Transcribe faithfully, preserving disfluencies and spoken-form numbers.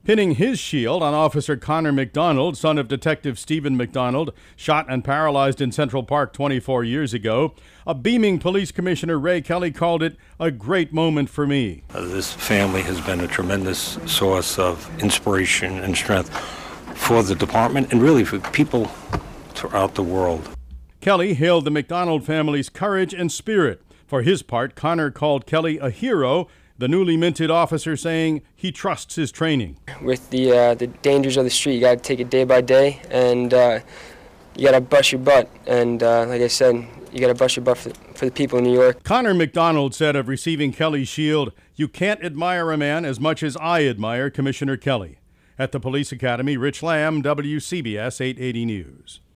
Pinning his shield on Officer Connor McDonald, son of Detective Stephen McDonald, shot and paralyzed in Central Park twenty-four years ago, a beaming Police Commissioner Ray Kelly called it a great moment for me. Uh, this family has been a tremendous source of inspiration and strength for the department and really for people throughout the world. Kelly hailed the McDonald family's courage and spirit. For his part, Connor called Kelly a hero, the newly minted officer saying he trusts his training. With the uh, the dangers of the street, you got to take it day by day, and uh, you got to bust your butt. And uh, like I said, you got to bust your butt for, for the people in New York. Connor McDonald said of receiving Kelly's shield, "You can't admire a man as much as I admire Commissioner Kelly." At the Police Academy, Rich Lamb, W C B S eight eighty News.